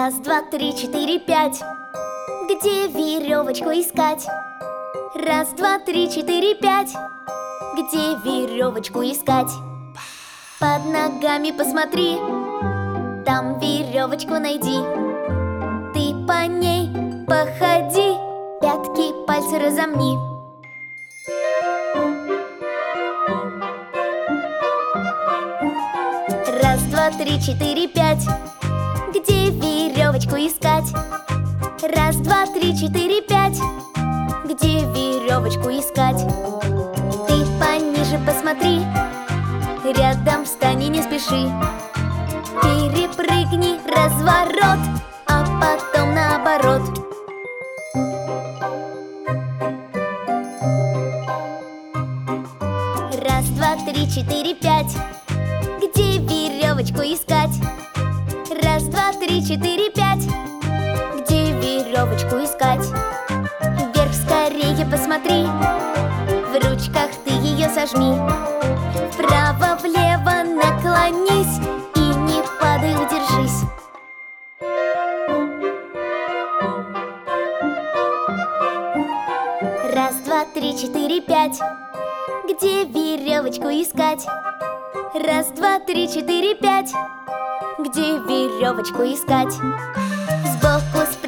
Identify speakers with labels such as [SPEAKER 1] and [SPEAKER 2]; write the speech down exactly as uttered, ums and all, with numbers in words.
[SPEAKER 1] Раз, два, три, четыре, пять. Где веревочку искать? Раз, два, три, четыре, пять. Где веревочку искать? Под ногами посмотри, там веревочку найди. Ты по ней походи, пятки, пальцы разомни. Раз, два, три, четыре, пять. Где веревочку искать? Раз, два, три, четыре, пять. Где веревочку искать? Ты пониже посмотри, рядом встань и не спеши. Перепрыгни разворот, а потом наоборот. Раз, два, три, четыре, пять. Где веревочку искать? Раз, два, три, четыре, пять. Где веревочку искать? Вверх скорее посмотри, в ручках ты ее сожми. Вправо-влево наклонись и не падай, удержись. Раз, два, три, четыре, пять. Где веревочку искать? Раз, два, три, четыре, пять. Где веревочку искать? Сбоку,